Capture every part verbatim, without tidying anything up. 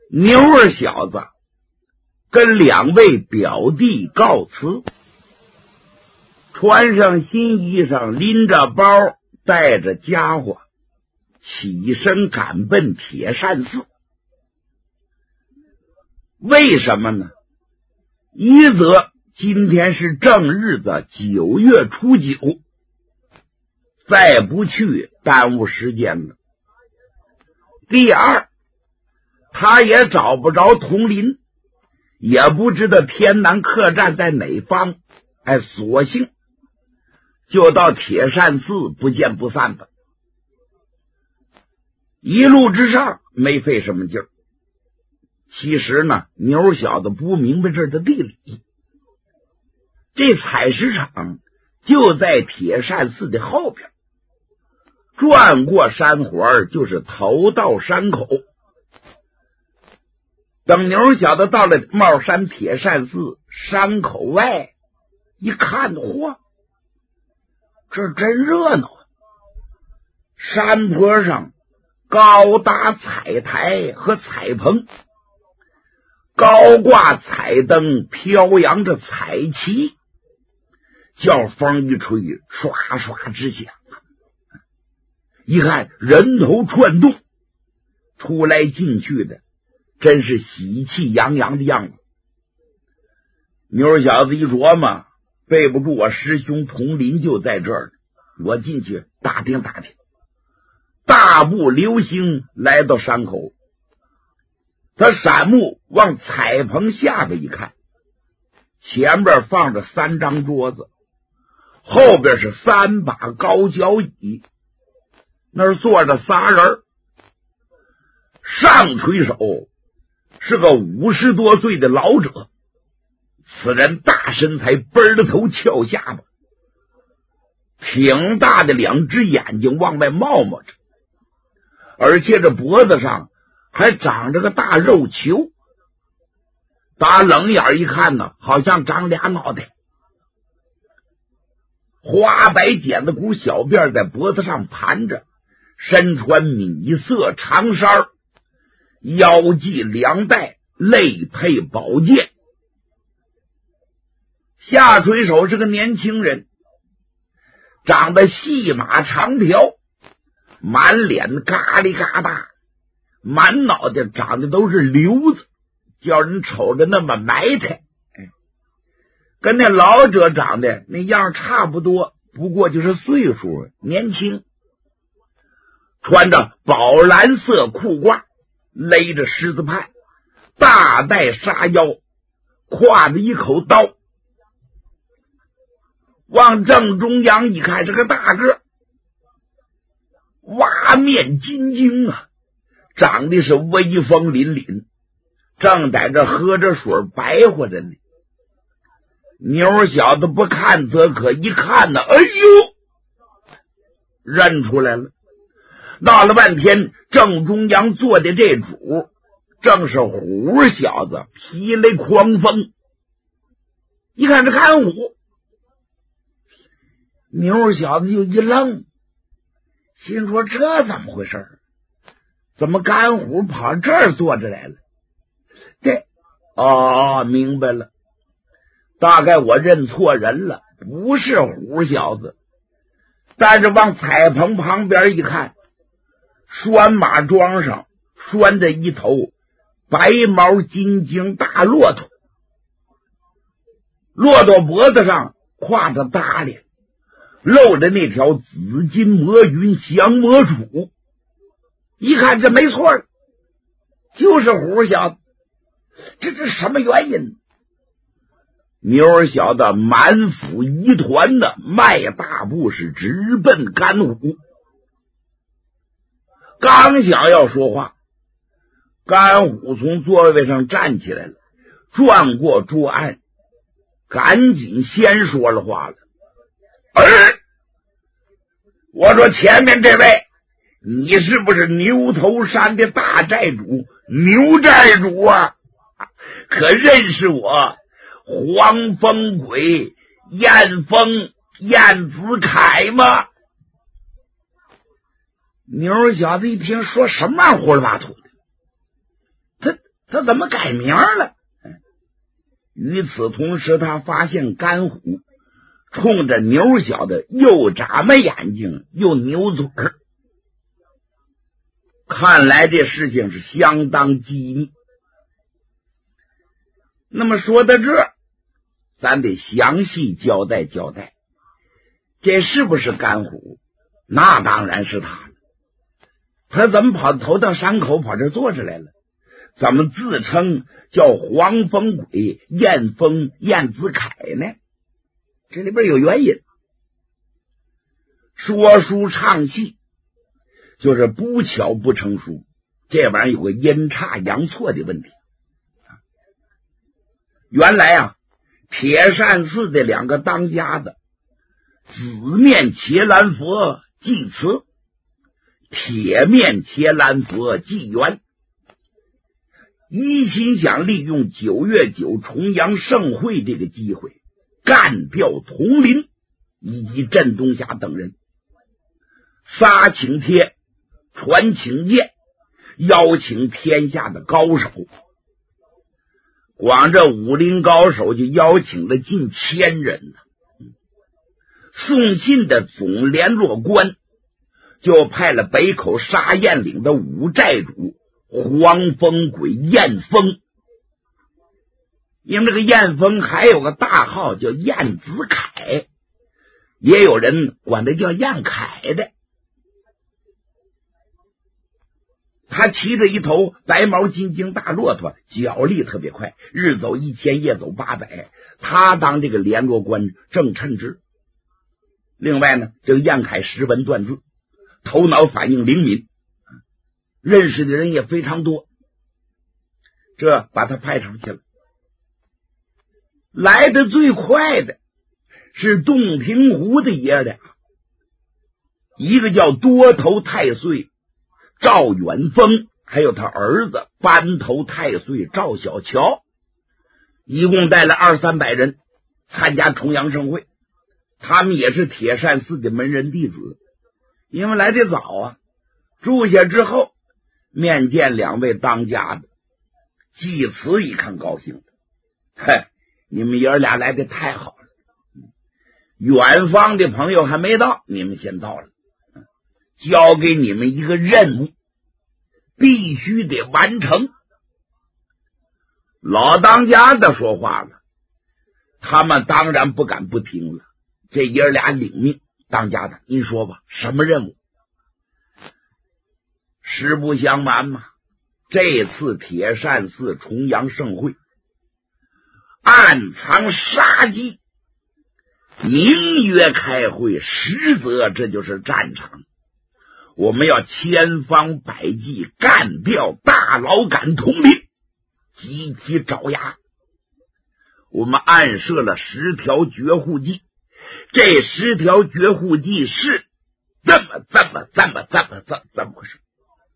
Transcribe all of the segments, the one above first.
牛儿小子跟两位表弟告辞，穿上新衣裳，拎着包，带着家伙，起身赶奔铁扇寺。为什么呢？一则今天是正日子九月初九，再不去耽误时间了。第二，他也找不着佟林，也不知道天南客栈在哪方，哎，索性就到铁扇寺不见不散的。一路之上没费什么劲儿。其实呢，牛小子不明白这儿的地理。这采石场就在铁扇寺的后边，转过山环就是头到山口。等牛小子到了帽山铁扇寺山口外一看，嚯，这真热闹啊！山坡上高搭彩台和彩棚，高挂彩灯，飘扬着彩旗，叫风一吹，唰唰直响。一看人头串动，出来进去的真是喜气洋洋的样子。牛小子一琢磨，背不住我师兄佟林就在这儿，我进去打听打听。大步流星来到山口，他闪目往彩棚下边一看，前边放着三张桌子，后边是三把高脚椅，那儿坐着仨人。上垂手是个五十多岁的老者，此人大身材，奔着头翘下巴，挺大的两只眼睛往外冒冒着，而且这脖子上还长着个大肉球，打冷眼一看呢，好像长俩脑袋。花白剪子骨小辫在脖子上盘着，身穿米色长衫，腰系凉带，肋配宝剑。下垂手是个年轻人，长得细马长条，满脸嘎里嘎达，满脑袋长的都是瘤子，叫人瞅着那么埋汰。跟那老者长得那样差不多，不过就是岁数年轻。穿着宝蓝色裤褂，勒着狮子派，大带沙腰，挎着一口刀。往正中央一看，是个大个，挖面金睛啊，长得是威风凛凛，正在这喝着水白活着呢。牛小子不看则可，一看呢，哎呦，认出来了。闹了半天，正中央坐的这主正是虎小子，披雷狂风。一看这看虎，牛小子就一愣，心说这怎么回事？怎么干虎跑这儿坐着来了？这哦，明白了，大概我认错人了，不是虎小子。但是往彩棚旁边一看，拴马桩上拴着一头白毛金睛大骆驼，骆驼脖子上挎着搭链，露着那条紫金魔云降魔杵。一看这没错，就是虎小子。这这什么原因？牛儿小子满腹疑团的迈大步是直奔干虎。刚想要说话，干虎从座位上站起来了，转过桌案，赶紧先说了话了。儿，我说前面这位，你是不是牛头山的大寨主牛寨主啊？可认识我黄风鬼燕风燕子凯吗？牛小子一听说什么胡里八涂的，他他怎么改名了？与此同时，他发现甘虎冲着牛小的又眨巴眼睛又扭嘴儿，看来这事情是相当机密。那么说到这儿，咱得详细交代交代，这是不是甘虎？那当然是他了。他怎么跑头到山口跑这坐着来了？怎么自称叫黄风鬼燕风燕子凯呢？这里边有原因。说书唱戏就是不巧不成书，这玩意儿有个阴差阳错的问题。原来啊，铁扇寺的两个当家的紫面伽蓝佛祭慈，铁面伽蓝佛祭元，一心想利用九月九重阳盛会这个机会干掉佟林以及镇东霞等人，撒请帖传请剑，邀请天下的高手。光这武林高手就邀请了近千人呢。送信的总联络官就派了北口沙燕岭的五寨主黄风鬼燕风，因为这个燕风还有个大号叫燕子凯，也有人管他叫燕凯的。他骑着一头白毛金睛大骆驼，脚力特别快，日走一千，夜走八百。他当这个联络官正称职。另外呢，这个燕凯识文断字，头脑反应灵敏，认识的人也非常多，这把他派出去了。来的最快的是洞庭湖的爷俩，一个叫多头太岁赵远峰，还有他儿子班头太岁赵小乔，一共带了二三百人参加重阳盛会。他们也是铁扇寺的门人弟子，因为来得早啊。住下之后面见两位当家的，祭慈一看高兴了，嘿，你们爷俩来的太好了，远方的朋友还没到，你们先到了，交给你们一个任务，必须得完成。老当家的说话了，他们当然不敢不听了。这爷俩领命，当家的您说吧，什么任务？实不相瞒嘛，这次铁扇寺重阳盛会暗藏杀机，名曰开会，实则这就是战场。我们要千方百计干掉大老杆佟林，集体爪牙。我们暗设了十条绝户计，这十条绝户计是这么这么这么这么这怎么回事？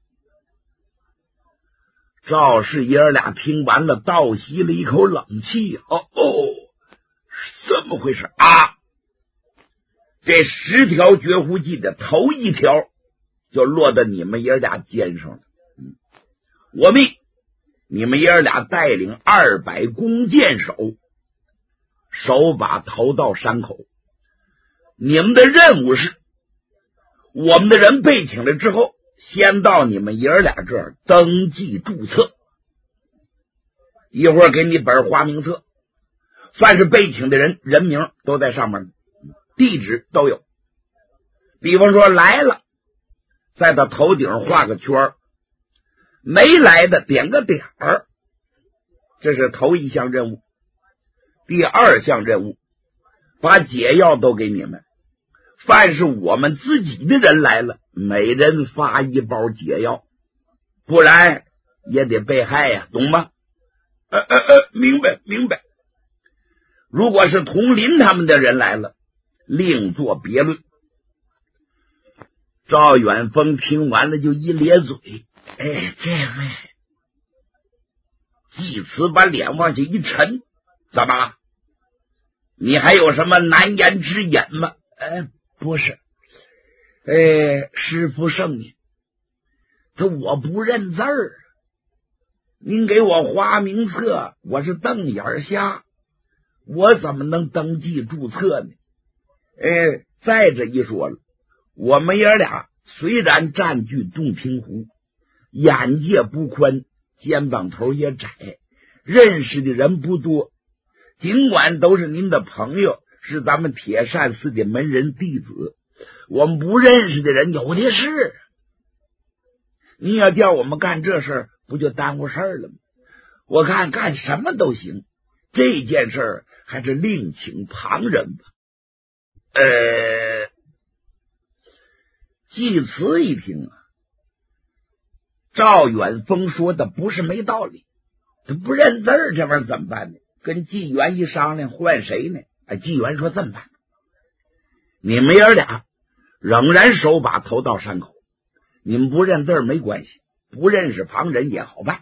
赵氏爷儿俩听完了，倒吸了一口冷气。哦哦，怎么回事啊？这十条绝户计的头一条就落到你们爷儿俩肩上了。嗯，我命你们爷儿俩带领二百弓箭手，手把头到山口。你们的任务是，我们的人被请来之后，先到你们爷儿俩这儿登记注册，一会儿给你本花名册，凡是被请的人人名都在上面，地址都有。比方说来了，在他头顶画个圈，没来的点个点儿，这是头一项任务。第二项任务，把解药都给你们，凡是我们自己的人来了，每人发一包解药，不然也得被害呀，懂吗？呃呃呃，明白明白。如果是佟林他们的人来了，另作别论。赵远峰听完了就一咧嘴，哎，这位祭慈把脸往下一沉，怎么？你还有什么难言之隐吗？呃，不是，呃，师父圣明，这我不认字儿， 您给我花名册，我是瞪眼瞎，我怎么能登记注册呢？哎，再者一说了，我们爷俩虽然占据洞庭湖，眼界不宽，肩膀头也窄，认识的人不多，尽管都是您的朋友，是咱们铁扇寺的门人弟子，我们不认识的人有的是。你要叫我们干这事儿，不就耽误事儿了吗？我看干什么都行，这件事儿还是另请旁人吧。呃，季慈一听啊，赵远峰说的不是没道理，他不认字儿，这玩意儿怎么办呢？跟纪元一商量，换谁呢？哎，纪元说这么办，你们爷俩仍然手把头到山口，你们不认字儿没关系，不认识旁人也好办。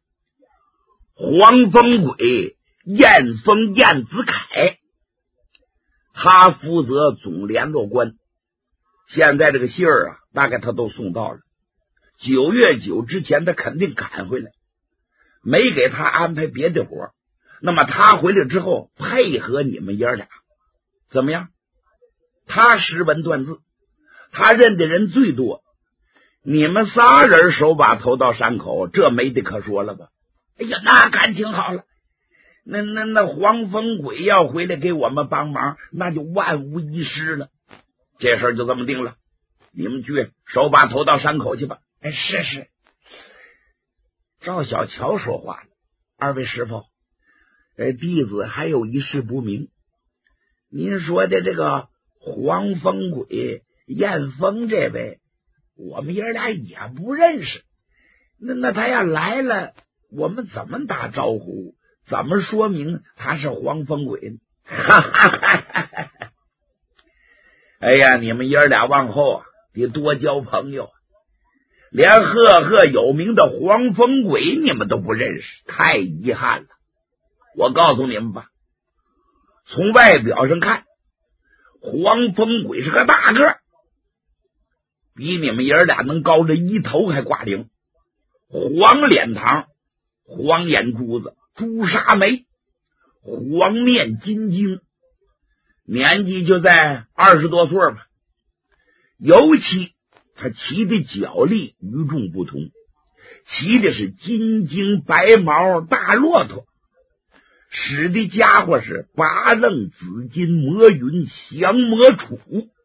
黄风鬼燕峰燕子凯，他负责总联络官，现在这个信儿啊，大概他都送到了，九月九之前他肯定赶回来，没给他安排别的活，那么他回来之后配合你们爷俩，怎么样？他识文断字，他认的人最多，你们仨人手把头到山口，这没得可说了吧？哎呀，那感情好了，那那那黄风鬼要回来给我们帮忙，那就万无一失了。这事儿就这么定了，你们去手把头到山口去吧。哎，是是。赵小乔说话了，二位师傅，呃，弟子还有一事不明，您说的这个黄风鬼燕峰这位，我们爷俩也不认识，那那他要来了，我们怎么打招呼？怎么说明他是黄风鬼呢？哈哈哈哈！哎呀，你们爷俩往后啊，得多交朋友，连赫赫有名的黄风鬼你们都不认识，太遗憾了。我告诉你们吧，从外表上看，黄风鬼是个大个，比你们爷俩能高着一头还挂领，黄脸膛，黄眼珠子，朱砂眉，黄面金睛，年纪就在二十多岁吧。尤其他骑的脚力与众不同，骑的是金睛白毛大骆驼，使的家伙是八楞紫金魔云降魔杵。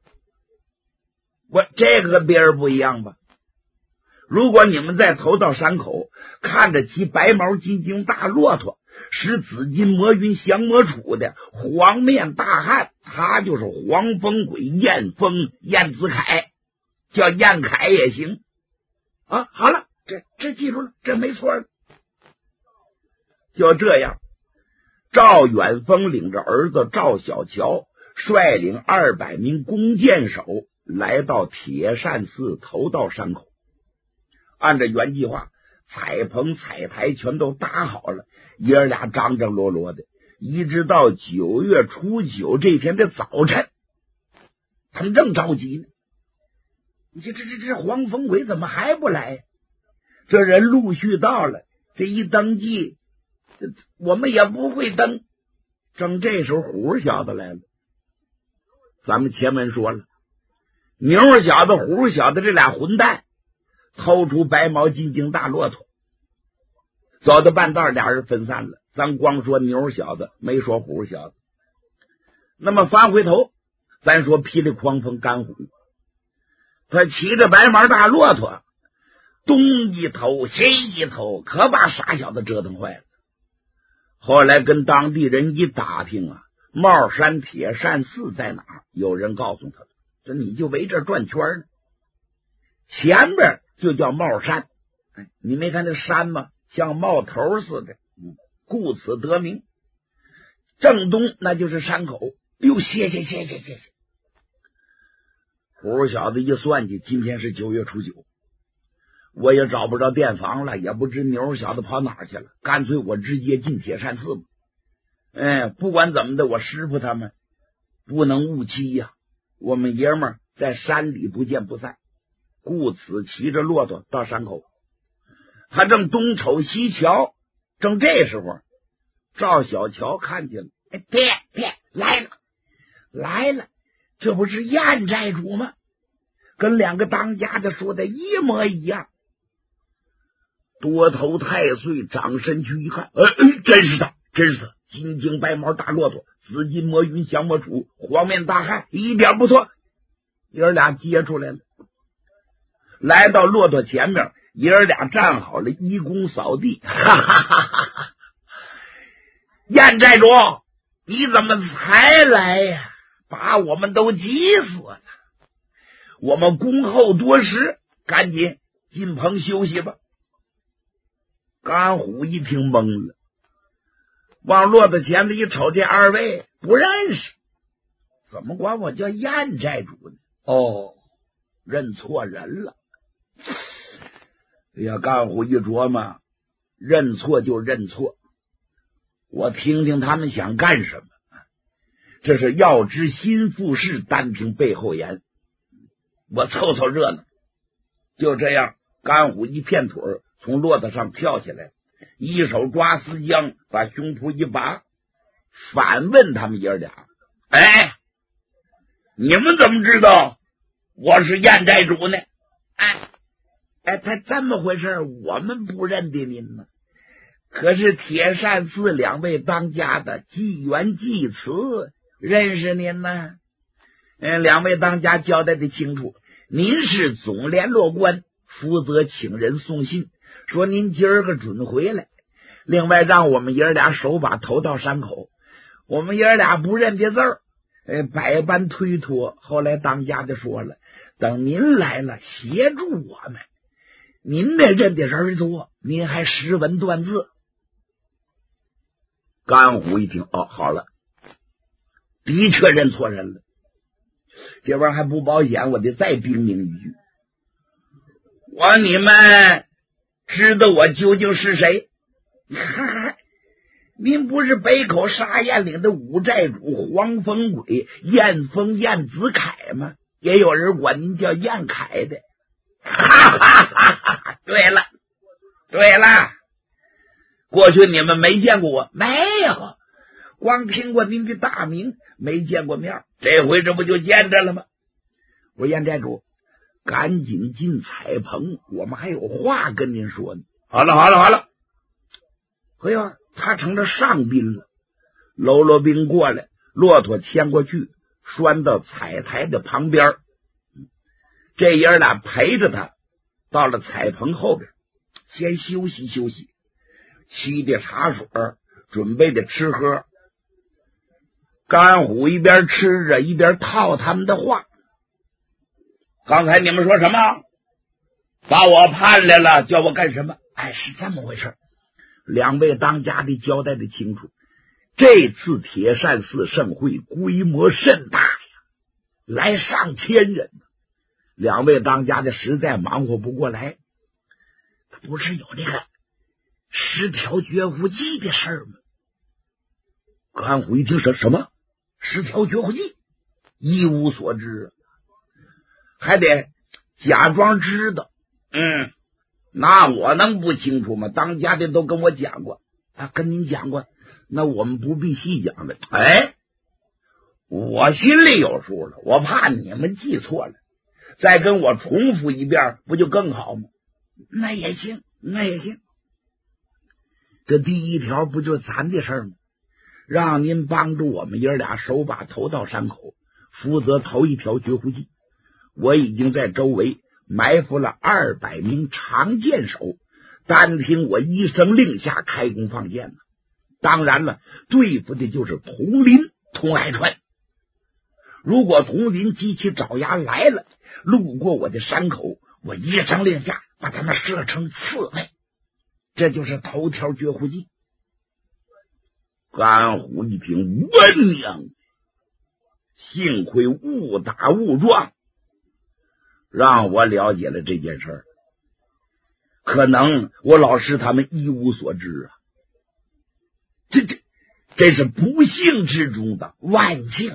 我这个跟别人不一样吧？如果你们在头道山口看着骑白毛金睛大骆驼使紫金魔云降魔杵的黄面大汉，他就是黄风鬼燕峰燕子凯，叫燕凯也行啊。好了，这这记住了，这没错了。就这样，赵远峰领着儿子赵小乔，率领二百名弓箭手来到铁扇寺头道山口。按照原计划，彩棚彩台全都搭好了，爷儿俩张张罗罗的，一直到九月初九这天的早晨，他们正着急呢。你这这这这黄风鬼怎么还不来？这人陆续到了，这一登记，我们也不会登。正这时候，虎小子来了。咱们前面说了，牛小子、虎小子这俩混蛋偷出白毛金睛大骆驼，走到半道，俩人分散了。咱光说牛小子，没说虎小子。那么翻回头，咱说霹雳狂风干虎，他骑着白毛大骆驼，东一头西一头，可把傻小子折腾坏了。后来跟当地人一打听啊，帽山铁扇寺在哪儿？有人告诉他，说你就围这转圈呢，前边就叫帽山。哎，你没看那山吗？像帽头似的，嗯，故此得名。正东那就是山口。哟，谢谢谢谢谢谢。虎小子一算计，今天是九月初九，我也找不着店房了，也不知牛小子跑哪儿去了，干脆我直接进铁扇寺吧。哎，不管怎么的，我师傅他们不能误期呀、啊，我们爷们儿在山里不见不散，故此骑着骆驼到山口。 他正东瞅西瞧，正这时候，赵小乔看见了，哎，爹爹来了，来了，这不是燕寨主吗？跟两个当家的说的一模一样。多头太岁长身躯一看，呃，真是他，真是他，金睛白毛大骆驼，紫金魔云降魔杵，黄面大汉，一点不错。爷儿俩接出来了，来到骆驼前面，爷儿俩站好了，一躬扫地，哈哈哈哈！燕寨主，你怎么才来呀？把我们都急死了！我们恭候多时，赶紧进棚休息吧。甘虎一听懵了，往骆驼前子一瞅，这二位不认识，怎么管我叫燕寨主呢？哦，认错人了。哎呀，甘虎一琢磨，认错就认错，我听听他们想干什么。这是要知心腹事，单凭背后言。我凑凑热闹。就这样，甘虎一片腿从骆驼上跳下来，一手抓丝缰，把胸脯一拔，反问他们爷俩：哎，你们怎么知道我是燕寨主呢？哎哎，他这么回事，我们不认得您呢。可是铁扇寺两位当家的纪元、纪慈认识您呢。嗯，两位当家交代的清楚，您是总联络官，负责请人送信，说您今儿个准回来。另外让我们爷俩手把头到山口，我们爷俩不认得字儿，呃，百般推脱。后来当家的说了，等您来了，协助我们。您那认得人多，您还识文断字。甘虎一听，哦，好了，的确认错人了。这玩意儿还不保险，我得再叮咛一句：我你们知道我究竟是谁？哈哈，您不是北口沙燕岭的五寨主黄风鬼燕峰燕子凯吗？也有人管您叫燕凯的。哈哈哈哈！对了，对了，过去你们没见过我，没有，光听过您的大名，没见过面，这回这不就见着了吗？我说燕寨主，赶紧进彩棚，我们还有话跟您说呢。好了，好了，好了。哎呀，他成了上宾了。喽啰兵过来，骆驼牵过去，拴到彩台的旁边。这爷俩陪着他到了彩棚后边，先休息休息，沏的茶水，准备的吃喝。甘虎一边吃着一边套他们的话：刚才你们说什么？把我判来了，叫我干什么？哎，是这么回事。两位当家的交代的清楚，这次铁扇寺盛会规模甚大呀，来上千人。两位当家的实在忙活不过来，不是有这个十条绝户计的事儿吗？甘虎一听什什么十条绝户计，一无所知，还得假装知道。嗯，那我能不清楚吗？当家的都跟我讲过啊，跟您讲过，那我们不必细讲了。哎，我心里有数了，我怕你们记错了，再跟我重复一遍，不就更好吗？那也行，那也行。这第一条不就是咱的事儿吗？让您帮助我们爷俩手把头到山口，负责头一条绝户计。我已经在周围埋伏了二百名长剑手，单听我一声令下，开弓放箭了。当然了，对付的就是佟林、佟海川。如果佟林及其爪牙来了，路过我的山口，我一声令下，把他们射成刺猬。这就是头条绝户计。甘虎一听，温娘，幸亏误打误撞，让我了解了这件事儿。可能我老师他们一无所知啊，这这这是不幸之中的万幸。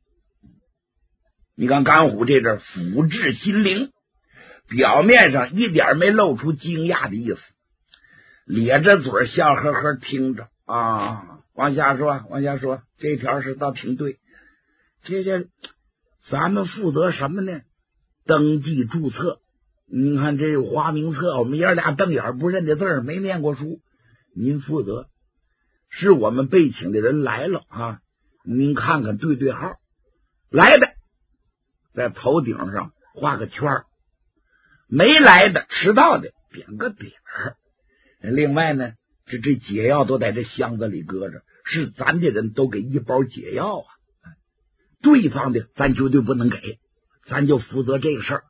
你看甘虎这阵抚至心灵，表面上一点没露出惊讶的意思， 咧着嘴笑呵呵听着啊。往下说，往下说，这条是倒挺对。这这，咱们负责什么呢？登记注册。你看这有花名册，我们爷俩瞪眼不认得字儿，没念过书。您负责，是我们被请的人来了啊，您看看对对号，来的在头顶上画个圈儿，没来的迟到的点个点儿。另外呢，这这解药都在这箱子里搁着，是咱的人都给一包解药啊，对方的咱绝对不能给，咱就负责这个事儿。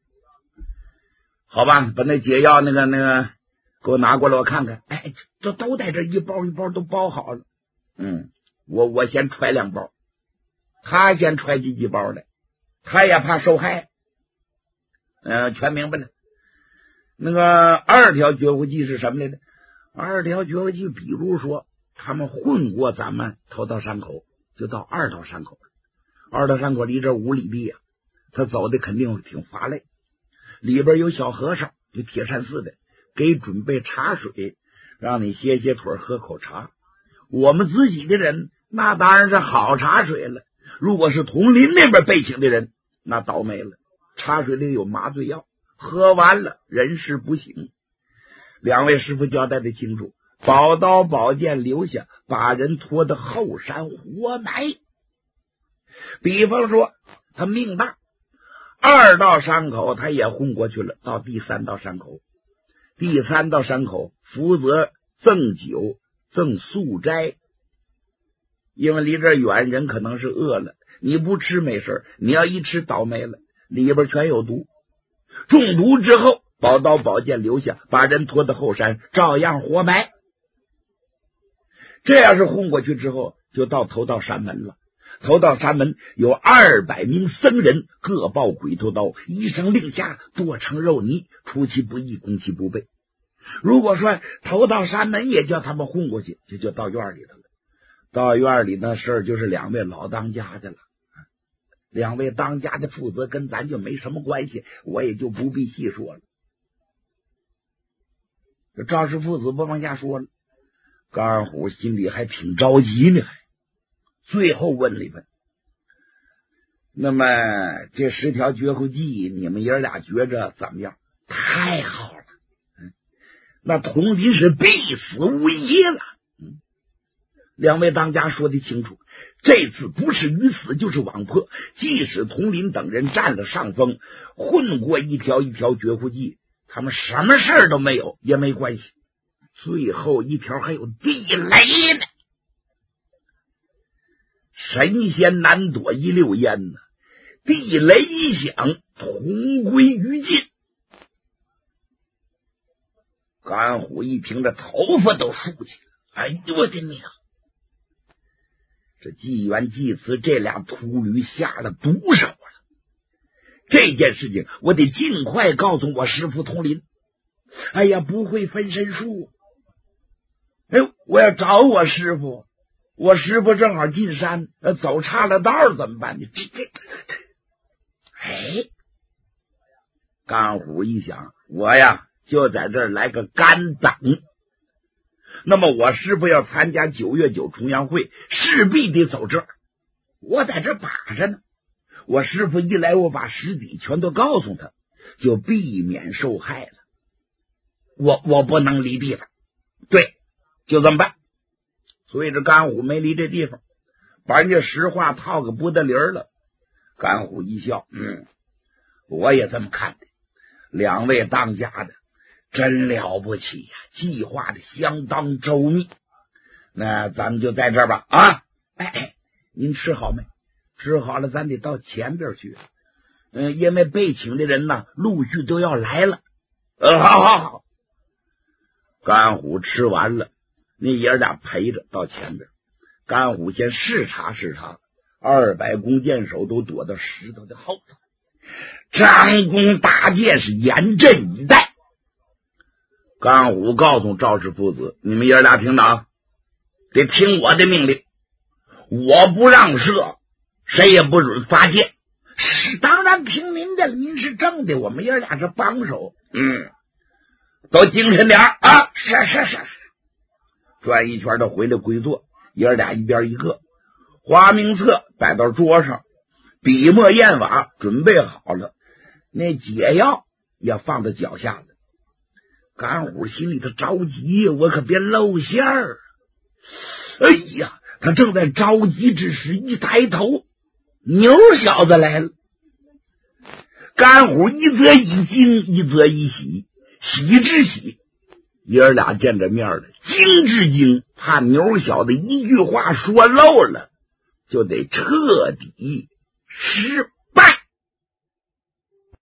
好吧，把那解药那个那个给我拿过来，我看看。哎，这都在这一包一包都包好了。嗯，我我先揣两包，他先揣几几包来，他也怕受害。嗯、呃，全明白了。那个二条绝户记是什么来的？二条绝户记，比如说他们混过咱们头道山口，就到二道山口了。二道山口离这五里地啊，他走的肯定挺乏累。里边有小和尚，就铁扇寺的，给准备茶水，让你歇歇腿喝口茶。我们自己的人那当然是好茶水了，如果是铜陵那边被请的人，那倒霉了，茶水里有麻醉药，喝完了人事不省。两位师傅交代的清楚，宝刀宝剑留下，把人拖到后山活埋。比方说他命大，二道山口他也混过去了，到第三道山口，第三道山口负责赠酒赠素斋，因为离这远，人可能是饿了，你不吃没事，你要一吃倒霉了，里边全有毒，中毒之后宝刀宝剑留下，把人拖到后山照样活埋。这要是混过去之后，就到头道山门了。头道山门有二百名僧人，各抱鬼头刀，一声令下，剁成肉泥，出其不意，攻其不备。如果说头道山门也叫他们混过去，就就到院里头了。到院里那事儿就是两位老当家的了，两位当家的负责跟咱就没什么关系，我也就不必细说了。这赵氏父子不往下说了，高二虎心里还挺着急呢，最后问了一问，那么这十条绝户记你们爷俩觉着怎么样？太好了，嗯，那佟林是必死无疑了。嗯，两位当家说的清楚，这次不是鱼死就是网破，即使佟林等人占了上风，混过一条一条绝户记，他们什么事儿都没有也没关系，最后一条还有地雷呢。神仙难躲一溜烟呢，地雷一响，同归于尽。甘虎一听，这头发都竖起来，哎呦我的娘！这纪元纪慈这俩秃驴下了毒手了，这件事情我得尽快告诉我师父佟林。哎呀，不会分身术，哎，我要找我师父，我师父正好进山，走岔了道怎么办呢？这这这这，哎，甘虎一想，我呀就在这儿来个干等。那么我师父要参加九月九重阳会，势必得走这儿，我在这把着呢。我师父一来，我把实底全都告诉他，就避免受害了。我我不能离地方，对，就这么办。所以这甘虎没离这地方，把人家实话套个不得理了。甘虎一笑，嗯，我也这么看的。两位当家的真了不起呀，计划的相当周密。那咱们就在这儿吧，啊，哎哎，您吃好没？吃好了，咱得到前边去。嗯，因为被请的人呢，陆续都要来了。呃，好好好。甘虎吃完了，那爷俩陪着到前边。甘虎先视察视察，二百弓箭手都躲到石头的后头，张弓搭箭是严阵以待。甘虎告诉赵氏父子，你们爷俩听着啊，得听我的命令，我不让射，谁也不准发箭。是，当然听您的，您是正的，我们爷俩是帮手。嗯， 都精神点啊！是是是是。转一圈都回来归座，爷儿俩一边一个，花名册摆到桌上，笔墨砚瓦准备好了，那解药也放在脚下了。干虎心里头着急，我可别露馅儿。哎呀，他正在着急之时，一抬头，牛小子来了。干虎一则一惊，一则一喜，喜之喜，爷儿俩见着面了；惊之惊，怕牛小子一句话说漏了，就得彻底失